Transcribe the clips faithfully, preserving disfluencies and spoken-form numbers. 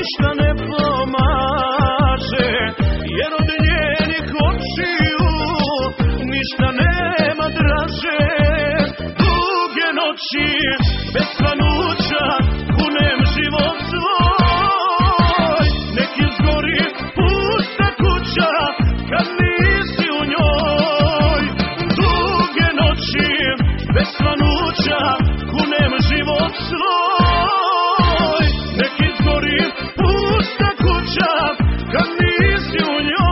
ništa ne pomaže, jer od njenih očiju ništa nema draže. Duge noći bez svanuća kunem život svoj, nek izgori pusta kuća kad nisi u njoj. Duge noći bez svanuća kunem život svoj, nek izgori pusta kuća kad nisi u njoj.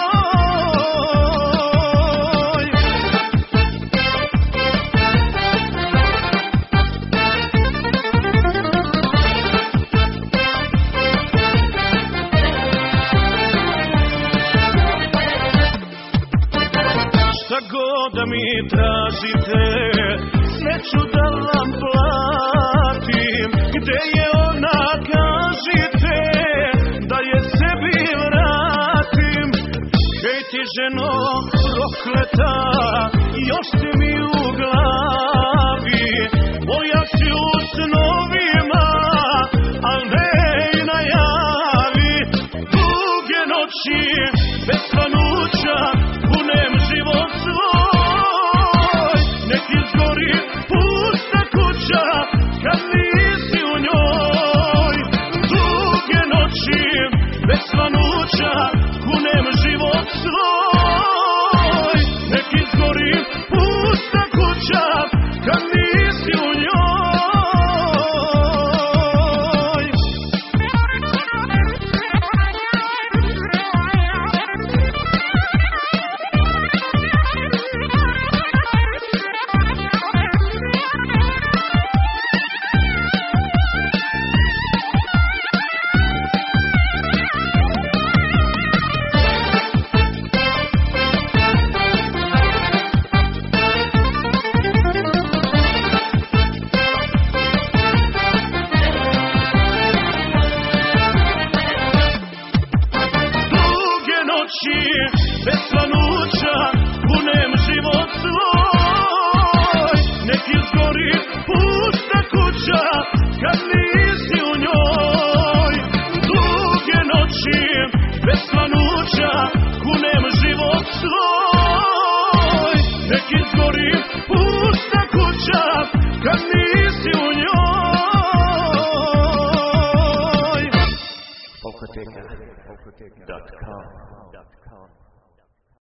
Šta god da mi tražite, sve ću da vam platim. Gde je ona, kažite, da je sebi vratim. Hej ti ženo prokleta, još si mi u glavi. Moja si u snovima, al ne i najavi. Duge noći bez svanuća kunem život svoj, nek izgori pusta kuća kad nisi u njoj. Duge noći bez svanuća kunem život svoj, nek izgori pusta kuća kad nisi u njoj. Bez svanuća kunem život svoj, nek izgori pusta kuća kad nisi u njoj. Duge noći bez svanuća kunem život svoj, nek izgori pusta kuća kad nisi u njoj. Polkoteka dot com